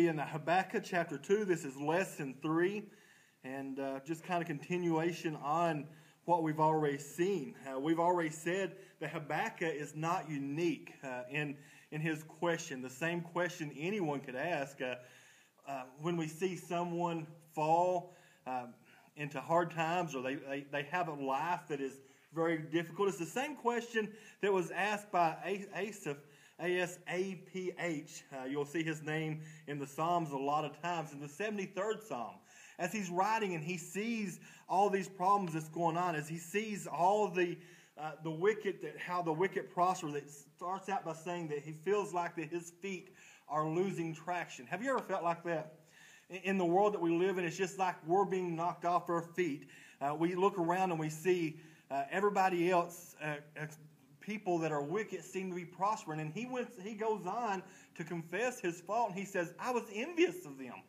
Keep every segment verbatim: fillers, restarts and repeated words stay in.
be in Habakkuk chapter two. This is lesson three, and uh, just kind of continuation on what we've already seen. Uh, we've already said that Habakkuk is not unique uh, in, in his question. The same question anyone could ask. Uh, uh, when we see someone fall uh, into hard times, or they, they, they have a life that is very difficult, it's the same question that was asked by Asaph, A S A P H. Uh, you'll see his name in the Psalms a lot of times. In the seventy-third Psalm, as he's writing and he sees all these problems that's going on, as he sees all the uh, the wicked, that how the wicked prosper, that starts out by saying that he feels like that his feet are losing traction. Have you ever felt like that? In the world that we live in, it's just like we're being knocked off our feet. Uh, we look around and we see uh, everybody else, uh, people that are wicked seem to be prospering. And he went, he goes on to confess his fault, and he says, I was envious of them.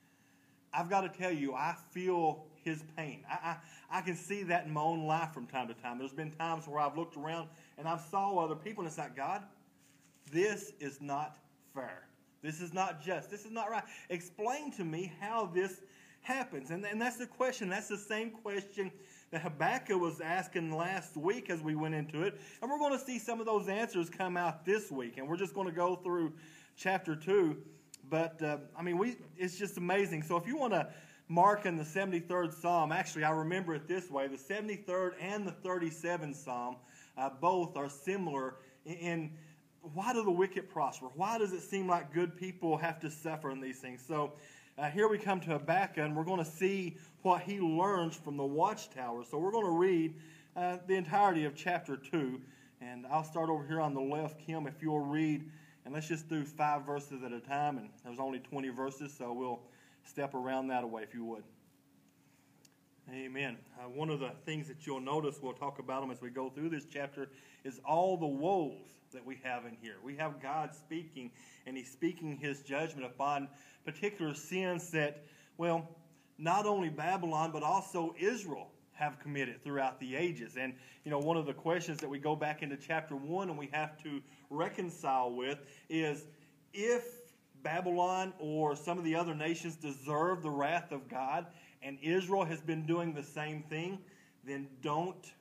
I've got to tell you, I feel his pain. I, I, I can see that in my own life from time to time. There's been times where I've looked around and I've saw other people, and it's like, God, this is not fair. This is not just. This is not right. Explain to me how this happens. And, and that's the question. That's the same question that Habakkuk was asking last week as we went into it. And we're going to see some of those answers come out this week. And we're just going to go through chapter two. But, uh, I mean, we it's just amazing. So if you want to mark in the seventy-third Psalm, actually, I remember it this way. The seventy-third and the thirty-seventh Psalm, uh, both are similar in, in why do the wicked prosper? Why does it seem like good people have to suffer in these things? So uh, here we come to Habakkuk, and we're going to see what he learns from the watchtower. So we're going to read uh, the entirety of chapter two. And I'll start over here on the left, Kim, if you'll read. And let's just do five verses at a time. And there's only twenty verses, so we'll step around that away if you would. Amen. Uh, one of the things that you'll notice, we'll talk about them as we go through this chapter, is all the woes that we have in here. We have God speaking, and he's speaking his judgment upon particular sins that, well, not only Babylon, but also Israel have committed throughout the ages. And, you know, one of the questions that we go back into chapter one and we have to reconcile with is, if Babylon or some of the other nations deserve the wrath of God, and Israel has been doing the same thing, then don't,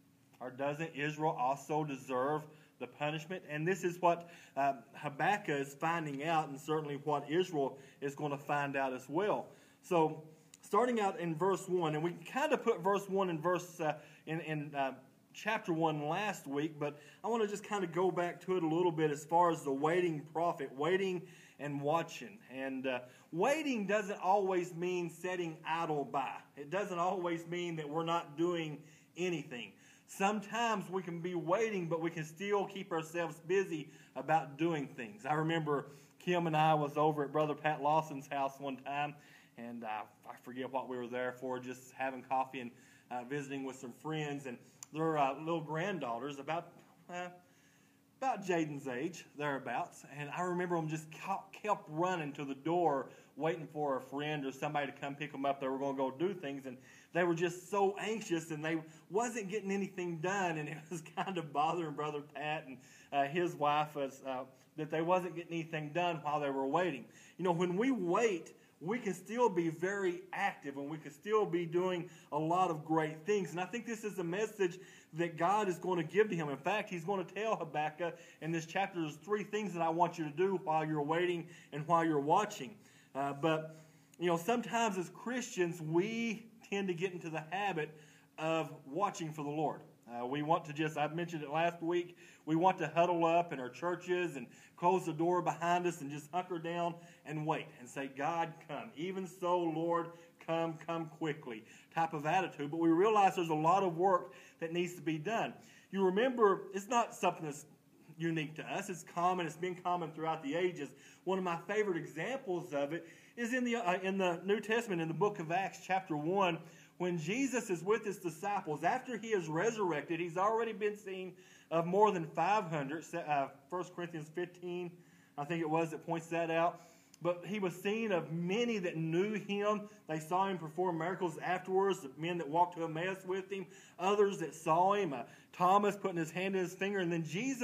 or doesn't Israel also deserve the punishment? And this is what uh, Habakkuk is finding out, and certainly what Israel is going to find out as well. So, starting out in verse one, and we kind of put verse one in verse uh, in, in uh, chapter one last week, but I want to just kind of go back to it a little bit as far as the waiting prophet, waiting and watching. And uh, waiting doesn't always mean sitting idle by. It doesn't always mean that we're not doing anything. Sometimes we can be waiting, but we can still keep ourselves busy about doing things. I remember Kim and I was over at Brother Pat Lawson's house one time, and uh, I forget what we were there for, just having coffee and uh, visiting with some friends, and their uh, little granddaughters, about uh, about Jaden's age, thereabouts, and I remember them just kept running to the door, waiting for a friend or somebody to come pick them up. They were going to go do things, and they were just so anxious, and they wasn't getting anything done, and it was kind of bothering Brother Pat and uh, his wife as, uh, that they wasn't getting anything done while they were waiting. You know, when we wait, we can still be very active, and we can still be doing a lot of great things. And I think this is a message that God is going to give to him. In fact, he's going to tell Habakkuk in this chapter, there's three things that I want you to do while you're waiting and while you're watching. Uh, but, you know, sometimes as Christians, we tend to get into the habit of watching for the Lord. Uh, we want to just, I mentioned it last week, we want to huddle up in our churches and close the door behind us and just hunker down and wait and say, God, come. Even so, Lord, come, come quickly type of attitude. But we realize there's a lot of work that needs to be done. You remember, it's not something that's unique to us. It's common. It's been common throughout the ages. One of my favorite examples of it is in the uh, in the New Testament, in the book of Acts, chapter one, when Jesus is with his disciples. After he is resurrected, he's already been seen of more than five hundred. Uh, First Corinthians fifteen, I think it was, that points that out. But he was seen of many that knew him. They saw him perform miracles afterwards, the men that walked to Emmaus with him, others that saw him, uh, Thomas putting his hand in his finger. And then Jesus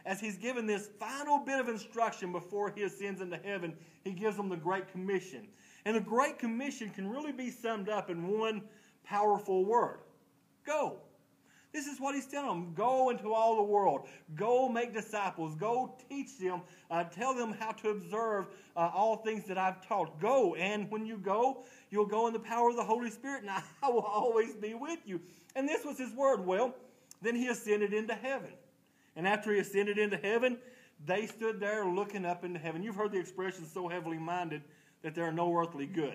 as he's given this final bit of instruction before he ascends into heaven, he gives them the Great Commission. And the Great Commission can really be summed up in one powerful word: go. This is what he's telling them. Go into all the world. Go make disciples. Go teach them. Uh, tell them how to observe uh, all things that I've taught. Go. And when you go, you'll go in the power of the Holy Spirit, and I will always be with you. And this was his word. Well, then he ascended into heaven. And after he ascended into heaven, they stood there looking up into heaven. You've heard the expression, so heavily minded that there are no earthly good.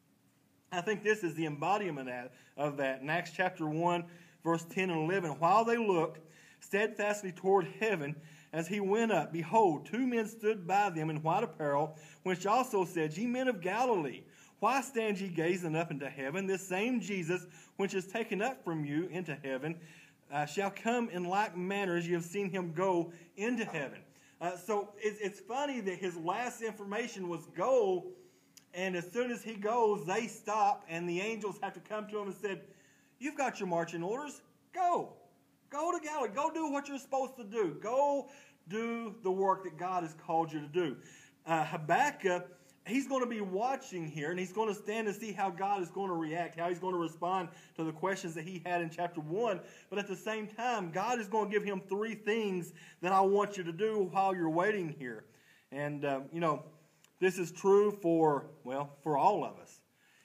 I think this is the embodiment of that. In Acts chapter one, verse ten and eleven, while they looked steadfastly toward heaven as he went up, behold, two men stood by them in white apparel, which also said, Ye men of Galilee, why stand ye gazing up into heaven? This same Jesus, which is taken up from you into heaven, uh, shall come in like manner as ye have seen him go into heaven. Uh, so it's, it's funny that his last information was go, and as soon as he goes, they stop, and the angels have to come to him and said, You've got your marching orders. Go. Go to Galilee. Go do what you're supposed to do. Go do the work that God has called you to do. Uh, Habakkuk, he's going to be watching here, and he's going to stand and see how God is going to react, how he's going to respond to the questions that he had in chapter one. But at the same time, God is going to give him three things that I want you to do while you're waiting here. And, um, you know, this is true for, well, for all of us.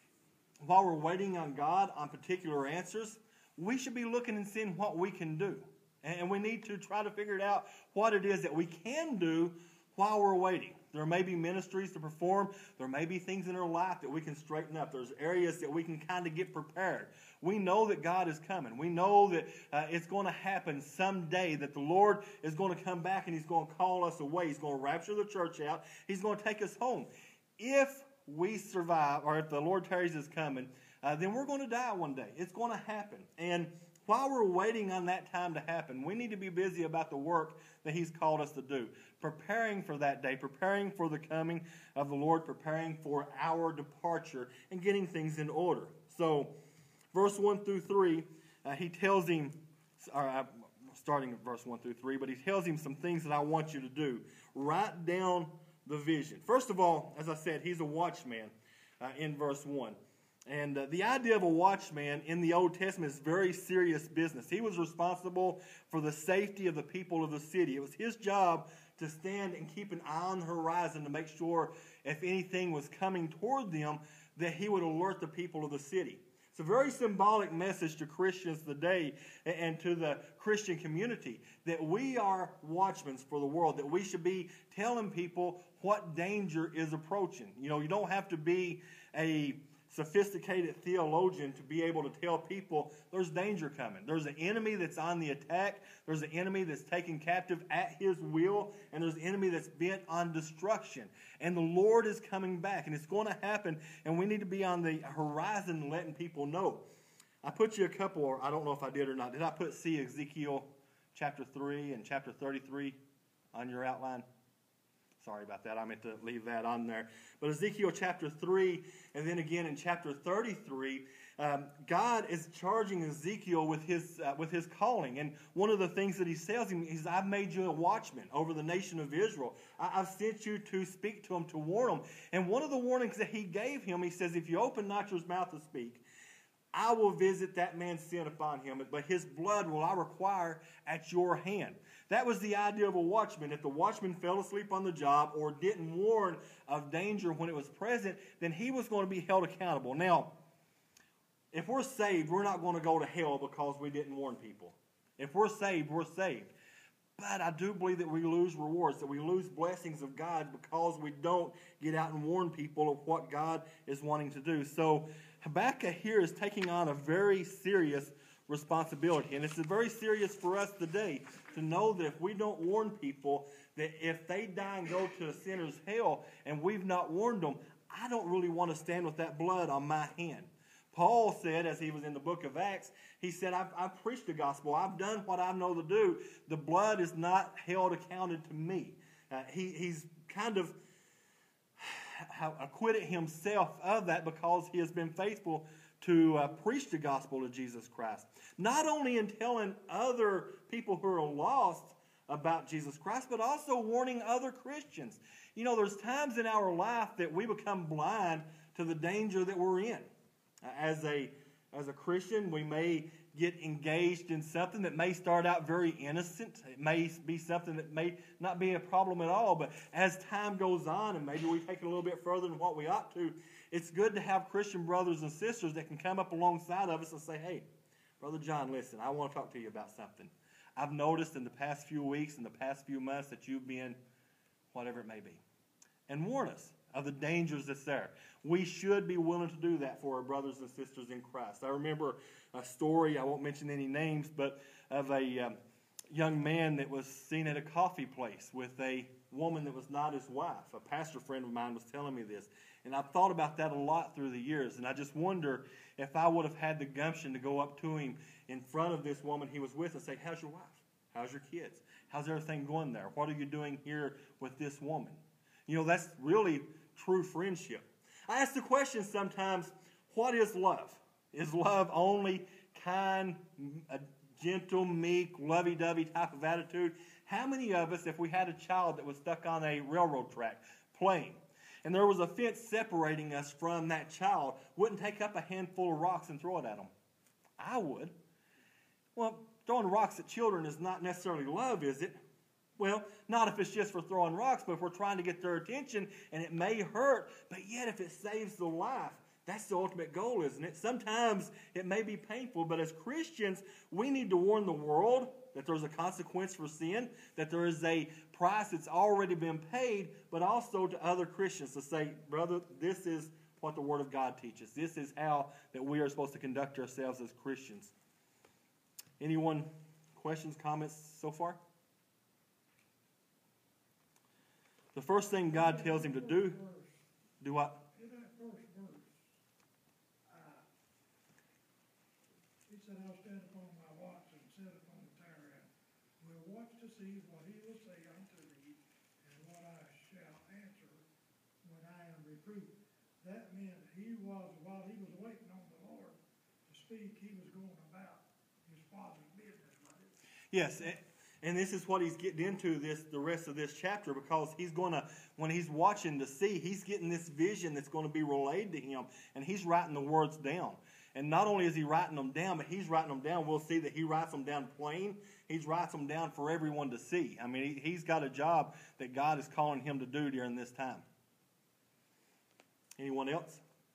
While we're waiting on God on particular answers, we should be looking and seeing what we can do. And we need to try to figure it out what it is that we can do while we're waiting. There may be ministries to perform. There may be things in our life that we can straighten up. There's areas that we can kind of get prepared. We know that God is coming. We know that uh, it's going to happen someday, that the Lord is going to come back and he's going to call us away. He's going to rapture the church out. He's going to take us home. If we survive, or if the Lord tarries is coming, uh, then we're going to die one day. It's going to happen. And while we're waiting on that time to happen, we need to be busy about the work that he's called us to do, preparing for that day, preparing for the coming of the Lord, preparing for our departure, and getting things in order. So, verse one through three, uh, he tells him, or, uh, starting at verse one through three, but he tells him some things that I want you to do. Write down the vision. First of all, as I said, he's a watchman uh, in verse one. And uh, the idea of a watchman in the Old Testament is very serious business. He was responsible for the safety of the people of the city. It was his job to stand and keep an eye on the horizon to make sure if anything was coming toward them, that he would alert the people of the city. It's a very symbolic message to Christians today and to the Christian community that we are watchmen for the world, that we should be telling people what danger is approaching. You know, you don't have to be a sophisticated theologian to be able to tell people there's danger coming. There's an enemy that's on the attack. There's an enemy that's taken captive at his will. And there's an enemy that's bent on destruction. And the Lord is coming back. And it's going to happen. And we need to be on the horizon letting people know. I put you a couple, or I don't know if I did or not. Did I put see Ezekiel chapter three and chapter thirty-three on your outline? Sorry about that. I meant to leave that on there. But Ezekiel chapter three, and then again in chapter thirty-three, um, God is charging Ezekiel with his uh, with his calling. And one of the things that he tells him is, I've made you a watchman over the nation of Israel. I- I've sent you to speak to them, to warn them. And one of the warnings that he gave him, he says, if you open not your mouth to speak, I will visit that man's sin upon him, but his blood will I require at your hand. That was the idea of a watchman. If the watchman fell asleep on the job or didn't warn of danger when it was present, then he was going to be held accountable. Now, if we're saved, we're not going to go to hell because we didn't warn people. If we're saved, we're saved. But I do believe that we lose rewards, that we lose blessings of God because we don't get out and warn people of what God is wanting to do. So Habakkuk here is taking on a very serious responsibility. And it's very serious for us today to know that if we don't warn people, that if they die and go to a sinner's hell and we've not warned them, I don't really want to stand with that blood on my hand. Paul said, as he was in the book of Acts, he said, I've, I've preached the gospel. I've done what I know to do. The blood is not held accounted to me. Uh, he, he's kind of acquitted himself of that because he has been faithful to uh, preach the gospel of Jesus Christ. Not only in telling other people who are lost about Jesus Christ, but also warning other Christians. You know, there's times in our life that we become blind to the danger that we're in. As a, as a Christian, we may get engaged in something that may start out very innocent. It may be something that may not be a problem at all, but as time goes on and maybe we take it a little bit further than what we ought to, it's good to have Christian brothers and sisters that can come up alongside of us and say, hey, Brother John, listen, I want to talk to you about something. I've noticed in the past few weeks, in the past few months, that you've been whatever it may be. And warn us of the dangers that's there. We should be willing to do that for our brothers and sisters in Christ. I remember a story, I won't mention any names, but of a um, young man that was seen at a coffee place with a woman that was not his wife. A pastor friend of mine was telling me this. And I've thought about that a lot through the years. And I just wonder if I would have had the gumption to go up to him in front of this woman he was with and say, how's your wife? How's your kids? How's everything going there? What are you doing here with this woman? You know, that's really true friendship. I ask the question sometimes, what is love? Is love only kind, a gentle, meek, lovey-dovey type of attitude? How many of us, if we had a child that was stuck on a railroad track playing, and there was a fence separating us from that child, wouldn't take up a handful of rocks and throw it at them? I would. Well, throwing rocks at children is not necessarily love, is it? Well, not if it's just for throwing rocks, but if we're trying to get their attention, and it may hurt, but yet if it saves the life, that's the ultimate goal, isn't it? Sometimes it may be painful, but as Christians, we need to warn the world that there's a consequence for sin, that there is a price that's already been paid, but also to other Christians to say, brother, this is what the Word of God teaches. This is how that we are supposed to conduct ourselves as Christians. Anyone, questions, comments so far? The first thing God tells him to do, do what? In that first verse, uh, he said, I'll stand upon my watch and sit upon the tower and will watch to see what he will say unto thee and what I shall answer when I am reproved. That meant he was, while he was waiting on the Lord to speak, he was going about his Father's business, wasn't it? Yes, and this is what he's getting into this the rest of this chapter, because he's going to, when he's watching to see, he's getting this vision that's going to be relayed to him, and he's writing the words down. And not only is he writing them down, but he's writing them down. We'll see that he writes them down plain. He writes them down for everyone to see. I mean, he, he's got a job that God is calling him to do during this time. Anyone else?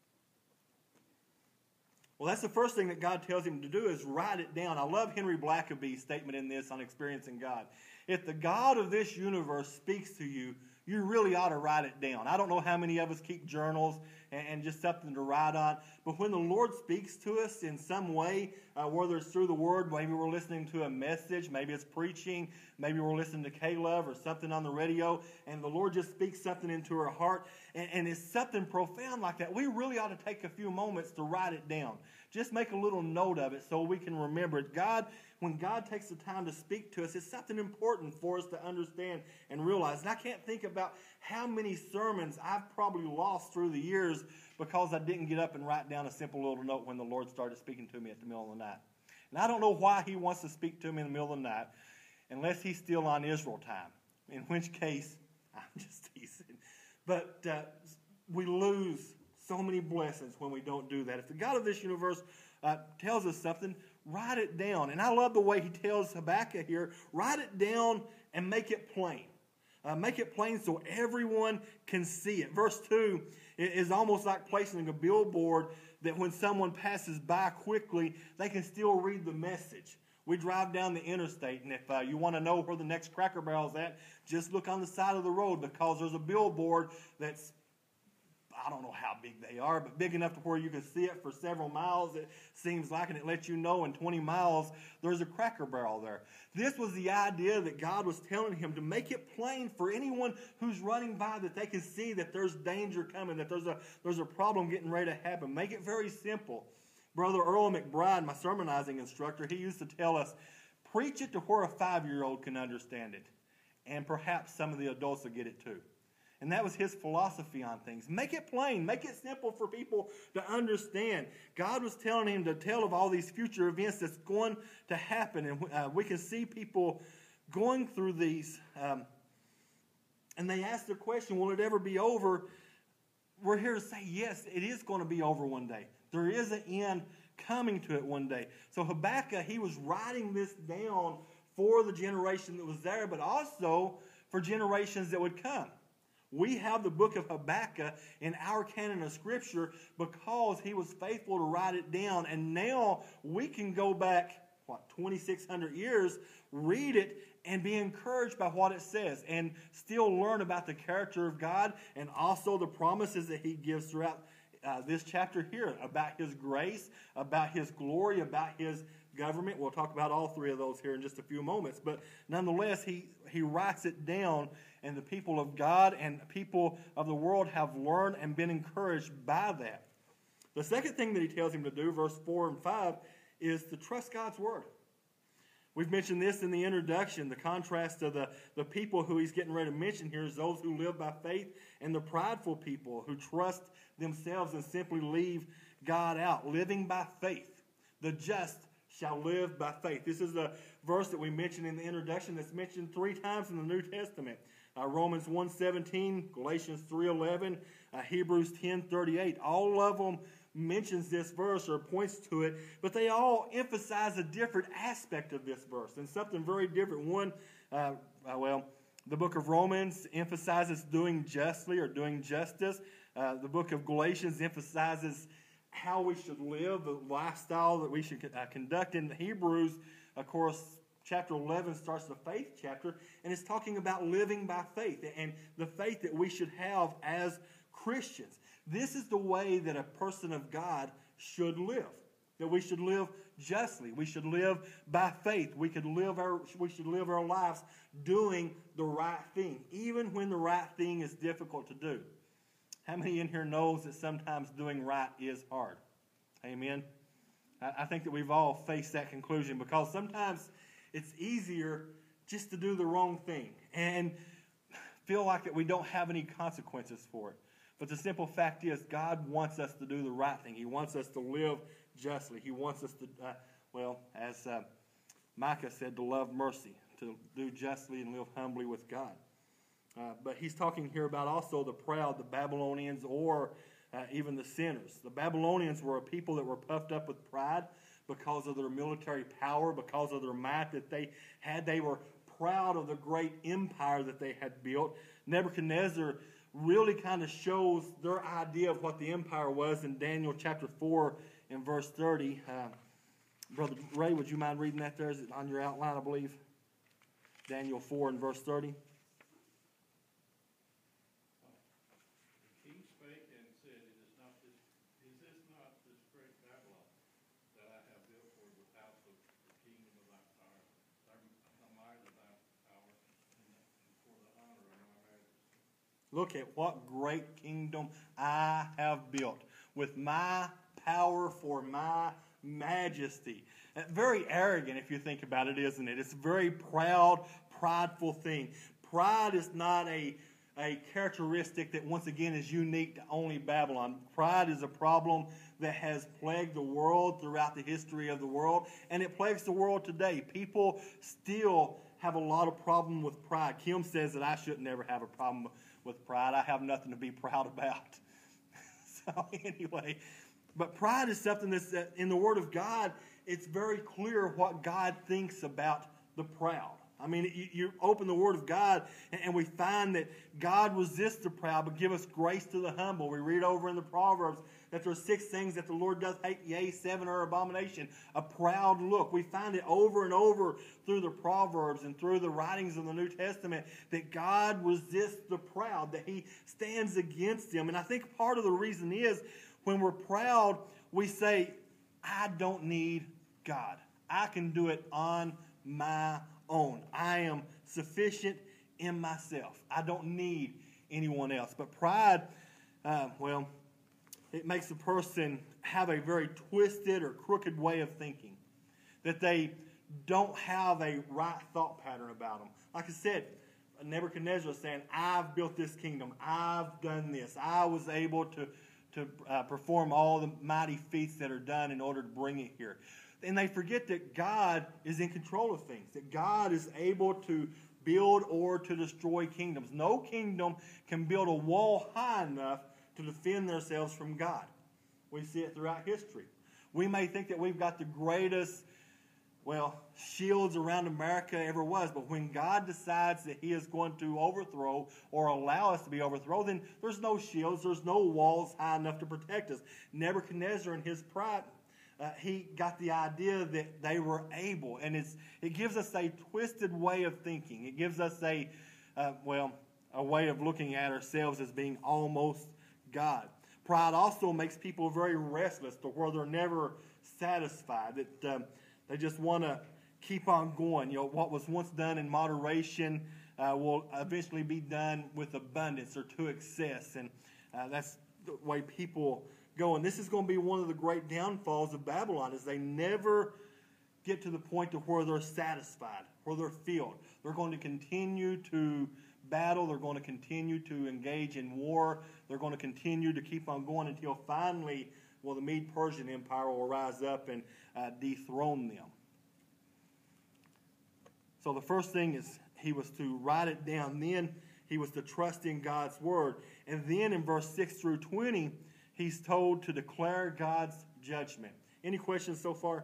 Well, that's the first thing that God tells him to do, is write it down. I love Henry Blackaby's statement in this on experiencing God. If the God of this universe speaks to you, you really ought to write it down. I don't know how many of us keep journals and, and just something to write on, but when the Lord speaks to us in some way, uh, whether it's through the Word, maybe we're listening to a message, maybe it's preaching, maybe we're listening to K-Love or something on the radio, and the Lord just speaks something into our heart, and, and it's something profound like that, we really ought to take a few moments to write it down. Just make a little note of it so we can remember it. God, when God takes the time to speak to us, it's something important for us to understand and realize. And I can't think about how many sermons I've probably lost through the years because I didn't get up and write down a simple little note when the Lord started speaking to me at the middle of the night. And I don't know why he wants to speak to me in the middle of the night unless he's still on Israel time, in which case, I'm just teasing. But uh, we lose so many blessings when we don't do that. If the God of this universe uh, tells us something, write it down. And I love the way he tells Habakkuk here, write it down and make it plain. Uh, make it plain so everyone can see it. Verse two is almost like placing a billboard that when someone passes by quickly, they can still read the message. We drive down the interstate, and if uh, you want to know where the next Cracker Barrel is at, just look on the side of the road, because there's a billboard that's, I don't know how big they are, but big enough to where you can see it for several miles, it seems like, and it lets you know in twenty miles there's a Cracker Barrel there. This was the idea that God was telling him, to make it plain for anyone who's running by, that they can see that there's danger coming, that there's a, there's a problem getting ready to happen. Make it very simple. Brother Earl McBride, my sermonizing instructor, he used to tell us, preach it to where a five-year-old can understand it, and perhaps some of the adults will get it too. And that was his philosophy on things. Make it plain. Make it simple for people to understand. God was telling him to tell of all these future events that's going to happen. And uh, we can see people going through these, um, and they ask the question, will it ever be over? We're here to say, yes, it is going to be over one day. There is an end coming to it one day. So Habakkuk, he was writing this down for the generation that was there, but also for generations that would come. We have the book of Habakkuk in our canon of Scripture because he was faithful to write it down. And now we can go back, what, twenty-six hundred years, read it, and be encouraged by what it says, and still learn about the character of God and also the promises that he gives throughout uh, this chapter here about his grace, about his glory, about his government. We'll talk about all three of those here in just a few moments. But nonetheless, he, he writes it down, and the people of God and people of the world have learned and been encouraged by that. The second thing that he tells him to do, verse four and five, is to trust God's word. We've mentioned this in the introduction. The contrast of the, the people who he's getting ready to mention here is those who live by faith and the prideful people who trust themselves and simply leave God out. Living by faith. The just shall live by faith. This is the verse that we mentioned in the introduction that's mentioned three times in the New Testament. Uh, Romans one seventeen, Galatians three eleven, uh, Hebrews ten thirty-eight. All of them mentions this verse or points to it, but they all emphasize a different aspect of this verse and something very different. One, uh, uh, well, the book of Romans emphasizes doing justly or doing justice. Uh, the book of Galatians emphasizes how we should live, the lifestyle that we should uh, conduct. In Hebrews, of course, chapter eleven starts the faith chapter, and it's talking about living by faith and the faith that we should have as Christians. This is the way that a person of God should live. That we should live justly. We should live by faith. We could live our we should live our lives doing the right thing, even when the right thing is difficult to do. How many in here knows that sometimes doing right is hard? Amen. I think that we've all faced that conclusion because sometimes it's easier just to do the wrong thing and feel like that we don't have any consequences for it. But the simple fact is, God wants us to do the right thing. He wants us to live justly. He wants us to, uh, well, as uh, Micah said, to love mercy, to do justly and live humbly with God. Uh, but he's talking here about also the proud, the Babylonians, or uh, even the sinners. The Babylonians were a people that were puffed up with pride because of their military power, because of their might that they had. They were proud of the great empire that they had built. Nebuchadnezzar really kind of shows their idea of what the empire was in Daniel chapter four and verse thirty. Uh, Brother Ray, would you mind reading that there? Is it on your outline, I believe? Daniel four and verse thirty. The king spake and said, It is not this, is this not this great Babylon that I have built for the house of the kingdom of thy power, thy might of thy power, and for the honor of my majesty? Look at what great kingdom I have built with my power for my majesty. Very arrogant if you think about it, isn't it? It's a very proud, prideful thing. Pride is not a, a characteristic that once again is unique to only Babylon. Pride is a problem that has plagued the world throughout the history of the world, and it plagues the world today. People still have a lot of problem with pride. Kim says that I shouldn't ever have a problem with pride. I have nothing to be proud about. So anyway, but pride is something that's uh, in the Word of God. It's very clear what God thinks about the proud. I mean, you, you open the Word of God, and, and we find that God resists the proud, but give us grace to the humble. We read over in the Proverbs that there are six things that the Lord does hate, yea, seven are abomination. A proud look. We find it over and over through the Proverbs and through the writings of the New Testament that God resists the proud, that He stands against them. And I think part of the reason is when we're proud, we say, I don't need God. I can do it on my own. I am sufficient in myself. I don't need anyone else. But pride, uh, well, it makes a person have a very twisted or crooked way of thinking. That they don't have a right thought pattern about them. Like I said, Nebuchadnezzar was saying, I've built this kingdom. I've done this. I was able to, to uh, perform all the mighty feats that are done in order to bring it here. and they forget that God is in control of things, that God is able to build or to destroy kingdoms. No kingdom can build a wall high enough to defend themselves from God. We see it throughout history. We may think that we've got the greatest, well, shields around America ever was, but when God decides that he is going to overthrow or allow us to be overthrown, then there's no shields, there's no walls high enough to protect us. Nebuchadnezzar in his pride, uh, he got the idea that they were able, and it's, it gives us a twisted way of thinking. It gives us a, uh, well, a way of looking at ourselves as being almost God. Pride also makes people very restless to where they're never satisfied, that um, they just want to keep on going. You know, what was once done in moderation uh, will eventually be done with abundance or to excess, and uh, that's the way people go. And this is going to be one of the great downfalls of Babylon, is they never get to the point to where they're satisfied, where they're filled. They're going to continue to battle. They're going to continue to engage in war. They're going to continue to keep on going until finally, well, the Mede-Persian Empire will rise up and uh, dethrone them. So the first thing is he was to write it down. Then he was to trust in God's word. And then in verse six through twenty, he's told to declare God's judgment. Any questions so far?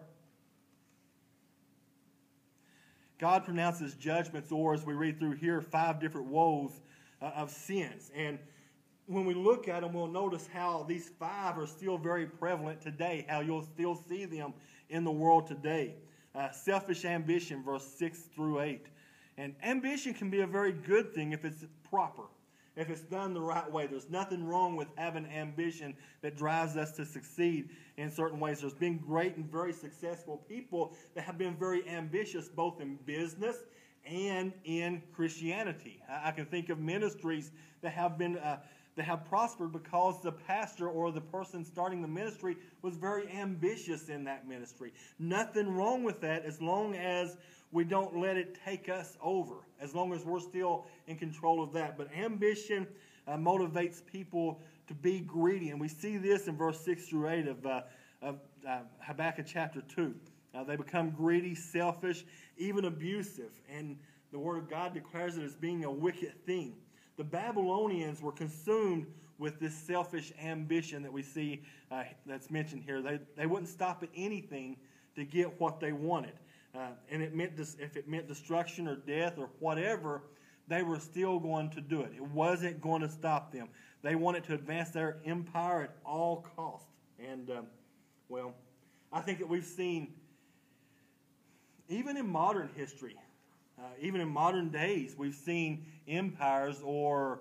God pronounces judgments, or as we read through here, five different woes uh, of sins. And when we look at them, we'll notice how these five are still very prevalent today, how you'll still see them in the world today. Uh, selfish ambition, verse six through eight. And ambition can be a very good thing if it's proper, if it's done the right way. There's nothing wrong with having ambition that drives us to succeed in certain ways. There's been great and very successful people that have been very ambitious both in business and in Christianity. I, I can think of ministries that have been uh, that have prospered because the pastor or the person starting the ministry was very ambitious in that ministry. Nothing wrong with that as long as we don't let it take us over, as long as we're still in control of that. But ambition uh, motivates people to be greedy. And we see this in verse six through eight of, uh, of uh, Habakkuk chapter two. Uh, they become greedy, selfish, even abusive. And the Word of God declares it as being a wicked thing. The Babylonians were consumed with this selfish ambition that we see uh, that's mentioned here. They, they wouldn't stop at anything to get what they wanted. Uh, and it meant this, if it meant destruction or death or whatever, they were still going to do it. It wasn't going to stop them. They wanted to advance their empire at all costs. And, um, well, I think that we've seen, even in modern history, uh, even in modern days, we've seen empires or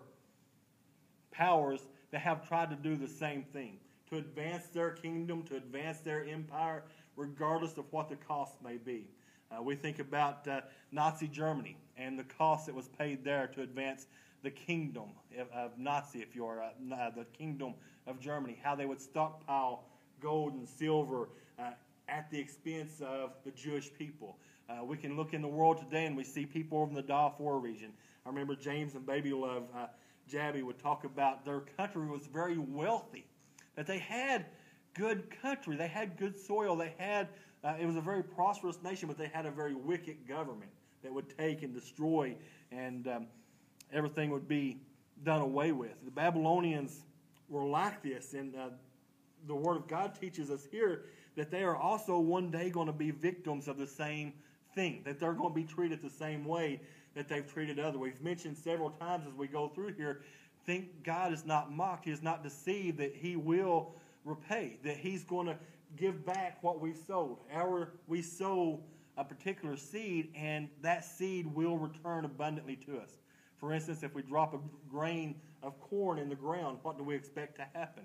powers that have tried to do the same thing, to advance their kingdom, to advance their empire, regardless of what the cost may be. Uh, we think about uh, Nazi Germany and the cost that was paid there to advance the kingdom of, of Nazi, if you're uh, uh, the kingdom of Germany, how they would stockpile gold and silver uh, at the expense of the Jewish people. Uh, we can look in the world today and we see people over in the Darfur region. I remember James and Baby Love uh, Jabby would talk about their country was very wealthy, that they had good country, they had good soil, they had Uh, it was a very prosperous nation, but they had a very wicked government that would take and destroy, and um, everything would be done away with. The Babylonians were like this, and uh, the Word of God teaches us here that they are also one day going to be victims of the same thing, that they're going to be treated the same way that they've treated others. We've mentioned several times as we go through here, think God is not mocked, He is not deceived, that He will repay, that He's going to give back what we sowed. Our, we sow a particular seed, and that seed will return abundantly to us. For instance, if we drop a grain of corn in the ground, what do we expect to happen?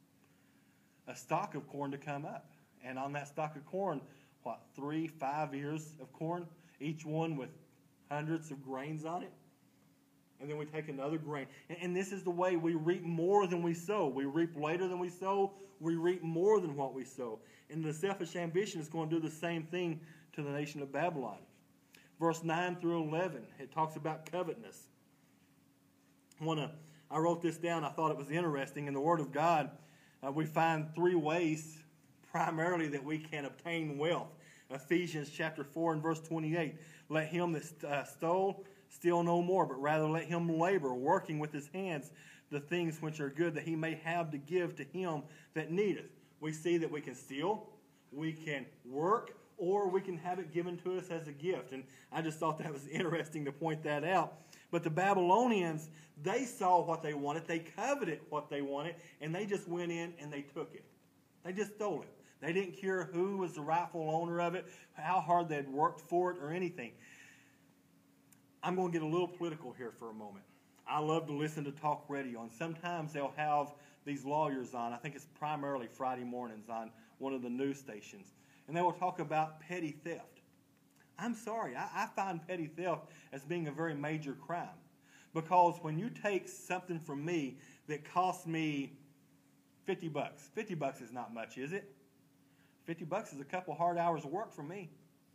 A stalk of corn to come up. And on that stalk of corn, what, three, five ears of corn, each one with hundreds of grains on it? And then we take another grain. And, and this is the way we reap more than we sow. We reap later than we sow. We reap more than what we sow. And the selfish ambition is going to do the same thing to the nation of Babylon. Verse nine through eleven, it talks about covetousness. I, wanna, I wrote this down. I thought it was interesting. In the Word of God, uh, we find three ways primarily that we can obtain wealth. Ephesians chapter four and verse twenty-eight. Let him that uh, stole steal no more, but rather let him labor, working with his hands the things which are good, that he may have to give to him that needeth. We see that we can steal, we can work, or we can have it given to us as a gift. And I just thought that was interesting to point that out. But the Babylonians, they saw what they wanted, they coveted what they wanted, and they just went in and they took it. They just stole it. They didn't care who was the rightful owner of it, how hard they'd worked for it, or anything. I'm going to get a little political here for a moment. I love to listen to talk radio, and sometimes they'll have these lawyers on. I think it's primarily Friday mornings on one of the news stations. And they will talk about petty theft. I'm sorry, I, I find petty theft as being a very major crime. Because when you take something from me that costs me fifty bucks, fifty bucks is not much, is it? fifty bucks is a couple hard hours of work for me.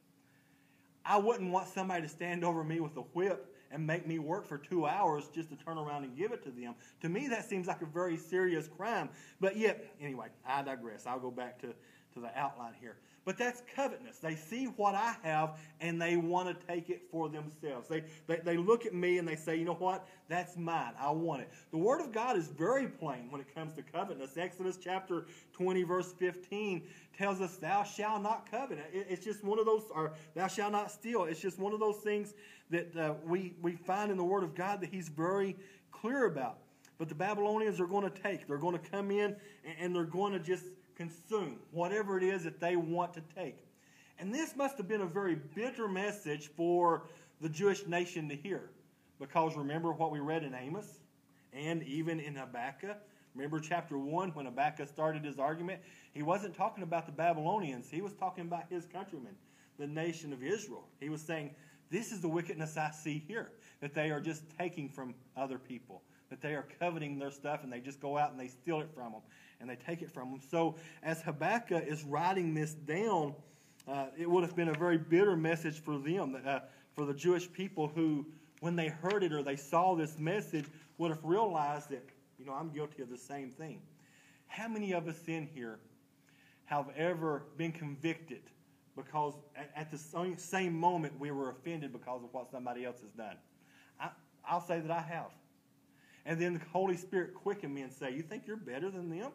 I wouldn't want somebody to stand over me with a whip and make me work for two hours just to turn around and give it to them. To me, that seems like a very serious crime. But yet, anyway, I digress. I'll go back to, to the outline here. But that's covetousness. They see what I have, and they want to take it for themselves. They, they, they look at me, and they say, you know what? That's mine. I want it. The Word of God is very plain when it comes to covetousness. Exodus chapter twenty, verse fifteen tells us, thou shalt not covet. It, it's just one of those, or thou shalt not steal. It's just one of those things that uh, we, we find in the Word of God that He's very clear about. But the Babylonians are going to take. They're going to come in, and, and they're going to just consume whatever it is that they want to take. And this must have been a very bitter message for the Jewish nation to hear. Because remember what we read in Amos and even in Habakkuk. Remember chapter one when Habakkuk started his argument? He wasn't talking about the Babylonians. He was talking about his countrymen, the nation of Israel. He was saying, this is the wickedness I see here. That they are just taking from other people. That they are coveting their stuff and they just go out and they steal it from them. And they take it from them. So as Habakkuk is writing this down, uh, it would have been a very bitter message for them, uh, for the Jewish people who, when they heard it or they saw this message, would have realized that, you know, I'm guilty of the same thing. How many of us in here have ever been convicted because at, at the same, same moment we were offended because of what somebody else has done? I, I'll say that I have. And then the Holy Spirit quickened me and say, you think you're better than them?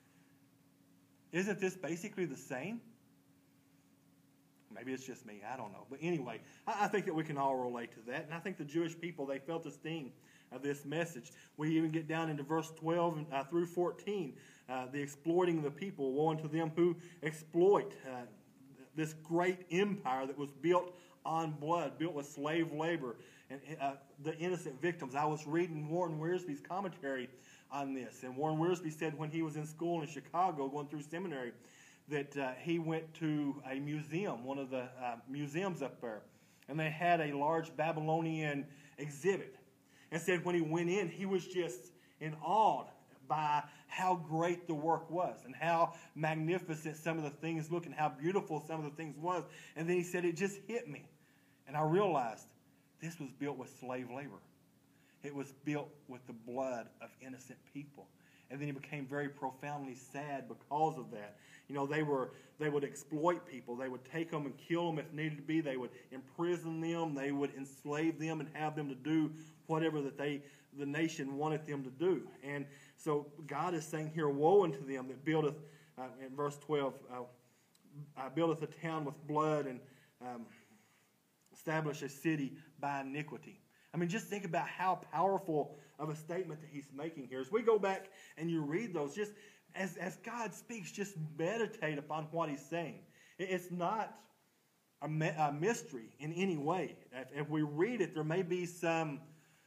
Isn't this basically the same? Maybe it's just me. I don't know. But anyway, I, I think that we can all relate to that. And I think the Jewish people, they felt the sting of this message. We even get down into verse twelve uh, through fourteen. Uh, the exploiting the people. Woe unto them who exploit uh, this great empire that was built on blood, built with slave labor. And uh, the innocent victims. I was reading Warren Wiersbe's commentary on this. And Warren Wiersbe said when he was in school in Chicago, going through seminary, that uh, he went to a museum, one of the uh, museums up there. And they had a large Babylonian exhibit. And said when he went in, he was just in awe by how great the work was and how magnificent some of the things looked and how beautiful some of the things was. And then he said, it just hit me. And I realized this was built with slave labor. It was built with the blood of innocent people. And then he became very profoundly sad because of that. You know, they were they would exploit people. They would take them and kill them if needed to be. They would imprison them. They would enslave them and have them to do whatever that they the nation wanted them to do. And so God is saying here, woe unto them that buildeth, uh, in verse twelve, uh, uh, buildeth a town with blood and um, establish a city by iniquity. I mean, just think about how powerful of a statement that he's making here. As we go back and you read those, just as, as God speaks, just meditate upon what he's saying. It's not a, me, a mystery in any way. If, if we read it, there may be some,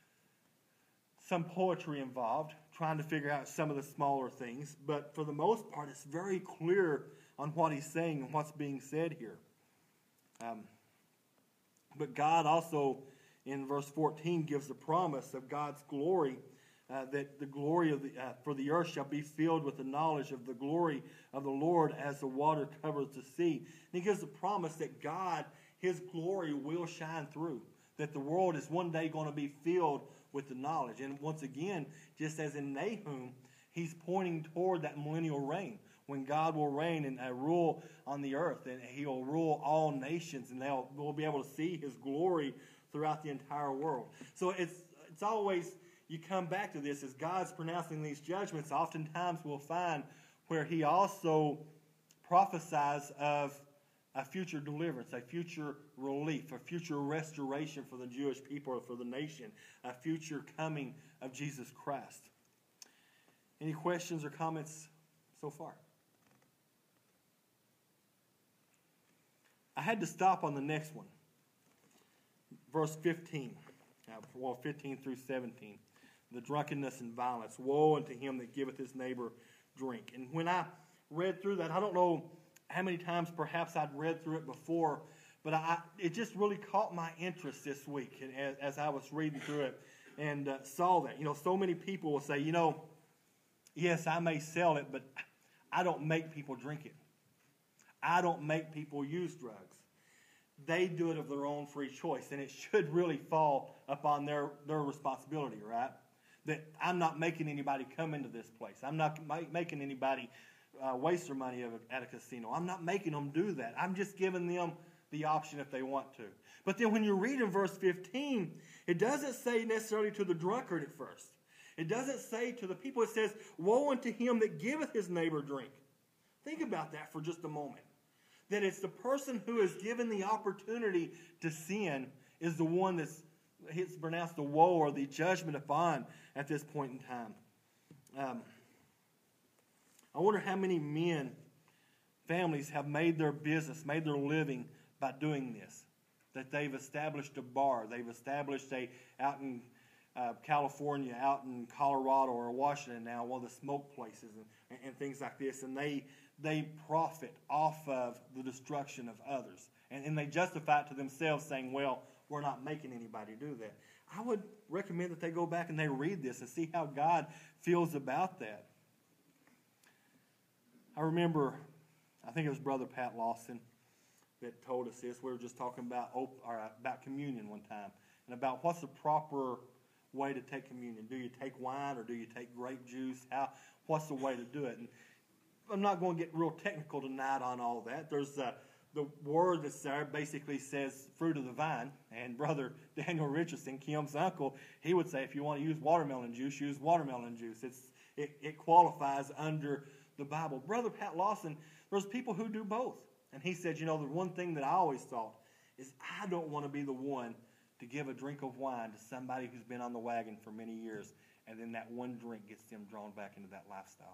some poetry involved, trying to figure out some of the smaller things. But for the most part, it's very clear on what he's saying and what's being said here. Um, but God also, in verse fourteen, gives the promise of God's glory, uh, that the glory of the, uh, for the earth shall be filled with the knowledge of the glory of the Lord as the water covers the sea. And he gives the promise that God, his glory will shine through, that the world is one day going to be filled with the knowledge. And once again, just as in Nahum, he's pointing toward that millennial reign, when God will reign and uh, rule on the earth, and He will rule all nations, and they'll we'll be able to see His glory throughout the entire world. So it's it's always, you come back to this, as God's pronouncing these judgments, oftentimes we'll find where He also prophesies of a future deliverance, a future relief, a future restoration for the Jewish people or for the nation, a future coming of Jesus Christ. Any questions or comments so far? I had to stop on the next one. Verse fifteen. Well, fifteen through seventeen. The drunkenness and violence. Woe unto him that giveth his neighbor drink. And when I read through that, I don't know how many times perhaps I'd read through it before, but I, it just really caught my interest this week as, as I was reading through it and uh, saw that. You know, so many people will say, you know, yes, I may sell it, but I don't make people drink it. I don't make people use drugs. They do it of their own free choice, and it should really fall upon their, their responsibility, right? That I'm not making anybody come into this place. I'm not making anybody uh, waste their money at a casino. I'm not making them do that. I'm just giving them the option if they want to. But then when you read in verse fifteen, it doesn't say necessarily to the drunkard at first. It doesn't say to the people. It says, woe unto him that giveth his neighbor drink. Think about that for just a moment. That it's the person who is given the opportunity to sin is the one that's it's pronounced the woe or the judgment upon at this point in time. Um, I wonder how many men, families have made their business, made their living by doing this. That they've established a bar, they've established a out in uh, California, out in Colorado or Washington now, one of the smoke places and, and things like this, and they they profit off of the destruction of others, and, and they justify it to themselves, saying, "Well, we're not making anybody do that." I would recommend that they go back and they read this and see how God feels about that. I remember, I think it was Brother Pat Lawson that told us this. We were just talking about or about communion one time, and about what's the proper way to take communion. Do you take wine or do you take grape juice? How? What's the way to do it? And I'm not going to get real technical tonight on all that. There's uh, the word that's there basically says fruit of the vine. And Brother Daniel Richardson, Kim's uncle, he would say if you want to use watermelon juice, use watermelon juice. It's it, it qualifies under the Bible. Brother Pat Lawson, there's people who do both. And he said, you know, the one thing that I always thought is I don't want to be the one to give a drink of wine to somebody who's been on the wagon for many years, and then that one drink gets them drawn back into that lifestyle.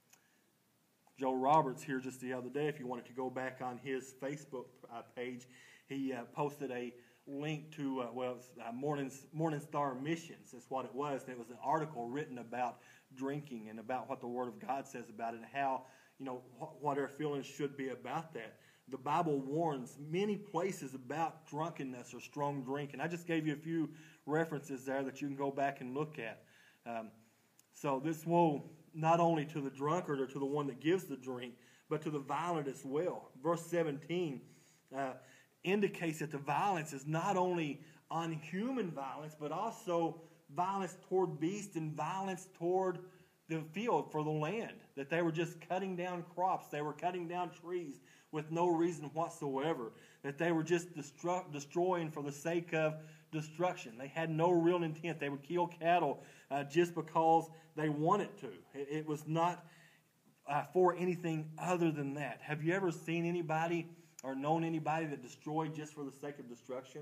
Joe Roberts here just the other day, if you wanted to go back on his Facebook uh, page, he uh, posted a link to, uh, well, uh, Morning, Morning Star Missions is what it was. And it was an article written about drinking and about what the Word of God says about it and how, you know, wh- what our feelings should be about that. The Bible warns many places about drunkenness or strong drink. And I just gave you a few references there that you can go back and look at. Um, so this will not only to the drunkard or to the one that gives the drink, but to the violent as well. Verse seventeen uh, indicates that the violence is not only on human violence, but also violence toward beasts and violence toward the field for the land. That they were just cutting down crops. They were cutting down trees with no reason whatsoever. That they were just destru- destroying for the sake of destruction. They had no real intent. They would kill cattle uh, just because they wanted to. It, it was not uh, for anything other than that. Have you ever seen anybody or known anybody that destroyed just for the sake of destruction?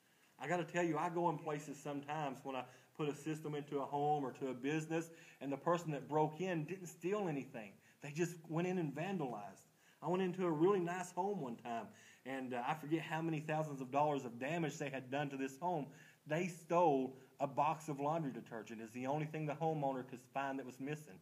I got to tell you, I go in places sometimes when I put a system into a home or to a business, and the person that broke in didn't steal anything. They just went in and vandalized. I went into a really nice home one time, and uh, I forget how many thousands of dollars of damage they had done to this home. They stole a box of laundry detergent. It's the only thing the homeowner could find that was missing.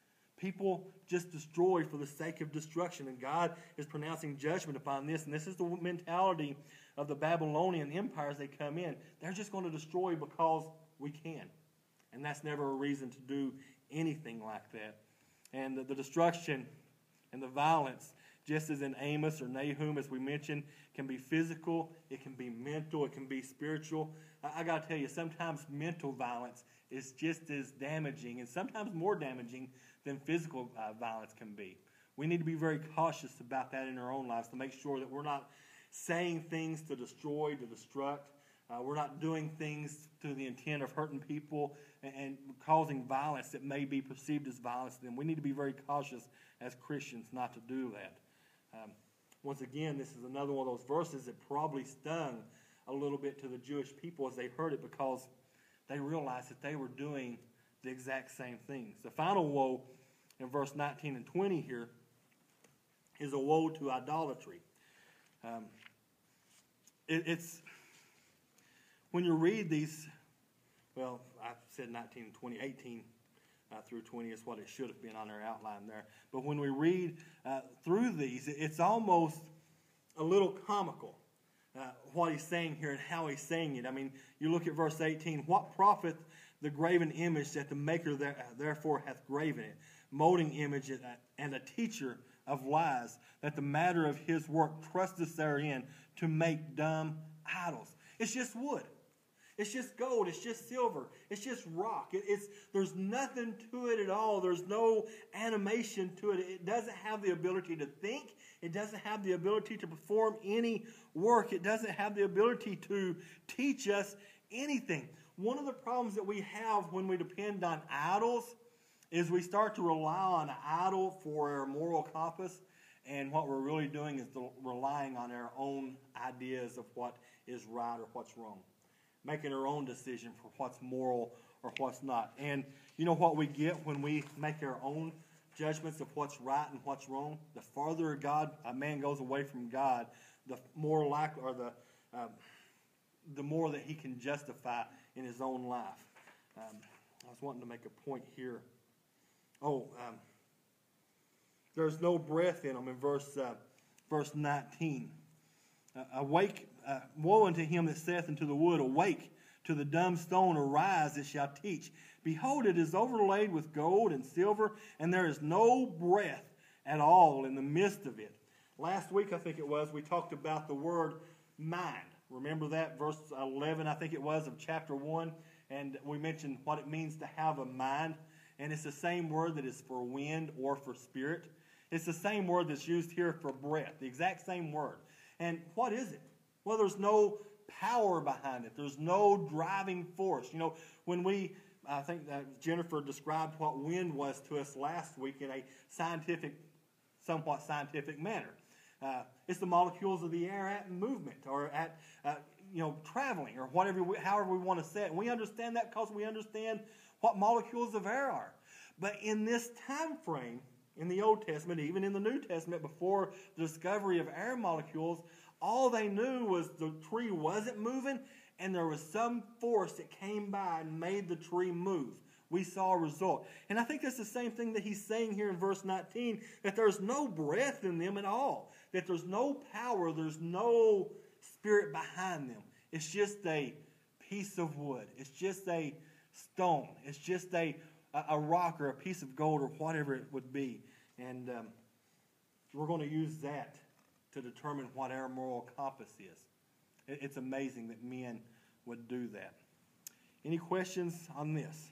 People just destroy for the sake of destruction, and God is pronouncing judgment upon this. And this is the mentality of the Babylonian empire as they come in. They're just going to destroy because we can. And that's never a reason to do anything like that. And the, the destruction and the violence, just as in Amos or Nahum, as we mentioned, can be physical, it can be mental, it can be spiritual. I, I got to tell you, sometimes mental violence is just as damaging and sometimes more damaging than physical uh, violence can be. We need to be very cautious about that in our own lives to make sure that we're not saying things to destroy, to destruct. Uh, we're not doing things to the intent of hurting people and, and causing violence that may be perceived as violence to them. We need to be very cautious as Christians not to do that. Um, once again, this is another one of those verses that probably stung a little bit to the Jewish people as they heard it, because they realized that they were doing the exact same things. The final woe in verse nineteen and twenty here is a woe to idolatry. Um, it, it's when you read these, well, I said nineteen and twenty, eighteen uh, through twenty is what it should have been on our outline there. But when we read uh, through these, it's almost a little comical uh, what he's saying here and how he's saying it. I mean, you look at verse eighteen, what profit the graven image that the maker there, therefore hath graven it, molding image and a teacher of lies, that the matter of his work trusteth therein to make dumb idols. It's just wood. It's just gold. It's just silver. It's just rock. It, it's there's nothing to it at all. There's no animation to it. It doesn't have the ability to think. It doesn't have the ability to perform any work. It doesn't have the ability to teach us anything. One of the problems that we have when we depend on idols is we start to rely on an idol for our moral compass, and what we're really doing is relying on our own ideas of what is right or what's wrong, making our own decision for what's moral or what's not. And you know what we get when we make our own judgments of what's right and what's wrong? The farther God, a man goes away from God, the more likely, or the uh, the more that he can justify in his own life. Um, I was wanting to make a point here. Oh, um, there's no breath in them in verse uh, verse nineteen. Uh, awake, uh, woe unto him that saith unto the wood, awake, to the dumb stone, arise, it shall teach. Behold, it is overlaid with gold and silver, and there is no breath at all in the midst of it. Last week, I think it was, we talked about the word mind. Remember that? Verse eleven, I think it was, of chapter one. And we mentioned what it means to have a mind. And it's the same word that is for wind or for spirit. It's the same word that's used here for breath. The exact same word. And what is it? Well, there's no power behind it. There's no driving force. You know, when we, I think that Jennifer described what wind was to us last week in a scientific, somewhat scientific manner. Uh, it's the molecules of the air at movement, or at, uh, you know, traveling, or whatever, we, however we want to say it. And we understand that because we understand what molecules of air are. But in this time frame, in the Old Testament, even in the New Testament, before the discovery of air molecules, all they knew was the tree wasn't moving, and there was some force that came by and made the tree move. We saw a result. And I think that's the same thing that he's saying here in verse nineteen, that there's no breath in them at all, that there's no power, there's no spirit behind them. It's just a piece of wood. It's just a stone. It's just a, a rock or a piece of gold or whatever it would be. And um, we're going to use that to determine what our moral compass is. It, it's amazing that men would do that. Any questions on this?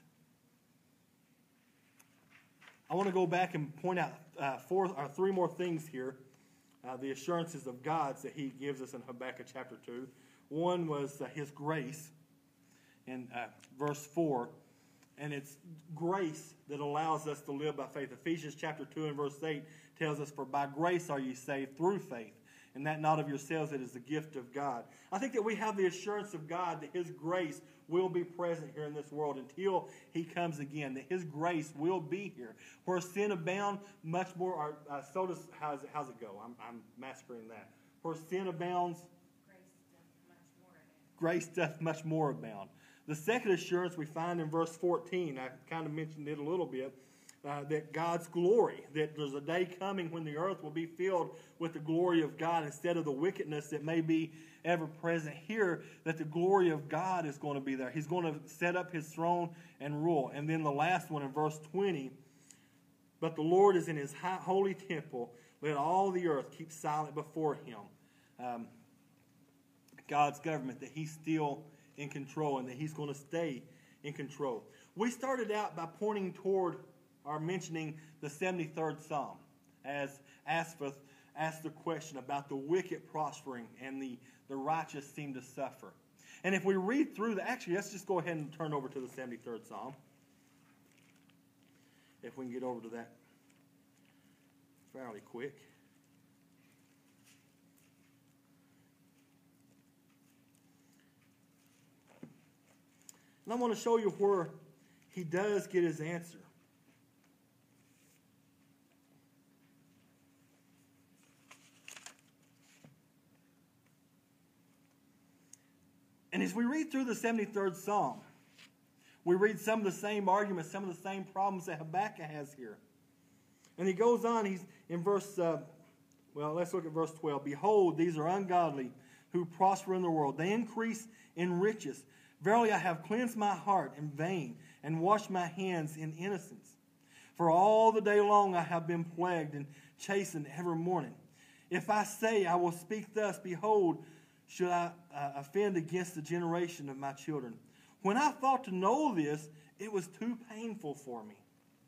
I want to go back and point out uh, four or three more things here. Uh, the assurances of God that he gives us in Habakkuk chapter two. One was uh, his grace in uh, verse four. And it's grace that allows us to live by faith. Ephesians chapter two and verse eight tells us, for by grace are ye saved through faith, and that not of yourselves, it is the gift of God. I think that we have the assurance of God that his grace will be present here in this world until he comes again, that his grace will be here. Where sin abound, much more, or, uh, so does, how's, how's it go? I'm, I'm massacring that. Where sin abounds, grace doth much more abound. The second assurance we find in verse fourteen, I kind of mentioned it a little bit, uh, that God's glory, that there's a day coming when the earth will be filled with the glory of God instead of the wickedness that may be ever present here, that the glory of God is going to be there. He's going to set up his throne and rule. And then the last one in verse twenty, but the Lord is in his high, holy temple, let all the earth keep silent before him. Um, God's government, that he's still in control and that he's going to stay in control. We started out by pointing toward or mentioning the seventy-third Psalm as Asaph asked the question about the wicked prospering and the, the righteous seem to suffer. And if we read through the, actually, let's just go ahead and turn over to the seventy-third Psalm. If we can get over to that fairly quick. And I want to show you where he does get his answer. And as we read through the seventy-third Psalm, we read some of the same arguments, some of the same problems that Habakkuk has here. And he goes on, he's in verse, uh, well, let's look at verse twelve. Behold, these are ungodly who prosper in the world. They increase in riches. Verily, I have cleansed my heart in vain and washed my hands in innocence. For all the day long I have been plagued and chastened every morning. If I say I will speak thus, behold, should I uh, offend against the generation of my children? When I thought to know this, it was too painful for me.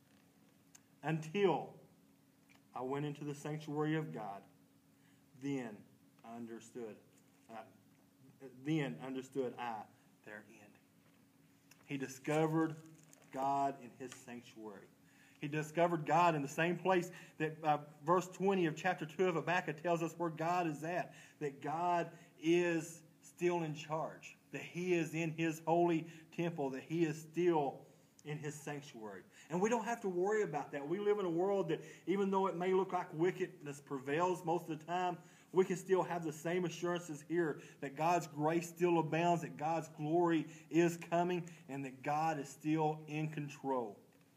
Until I went into the sanctuary of God, then I understood. Uh, then understood I their end. He discovered God in his sanctuary. He discovered God in the same place that uh, verse twenty of chapter two of Habakkuk tells us where God is at. That God is still in charge. That he is in his holy temple. That he is still in his sanctuary. And we don't have to worry about that. We live in a world that even though it may look like wickedness prevails most of the time, we can still have the same assurances here that God's grace still abounds, that God's glory is coming, and that God is still in control.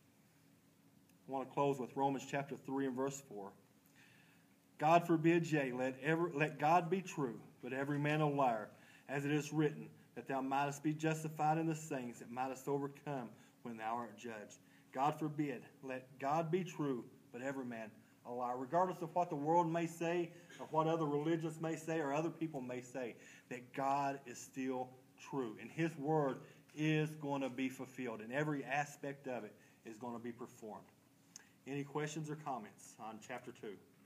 I want to close with Romans chapter three and verse four. God forbid, yea, let, ever, let God be true, but every man a liar, as it is written, that thou mightest be justified in the sayings, that mightest overcome when thou art judged. God forbid, let God be true, but every man a liar. Regardless of what the world may say, or what other religions may say, or other people may say, that God is still true. And his word is going to be fulfilled, and every aspect of it is going to be performed. Any questions or comments on chapter two?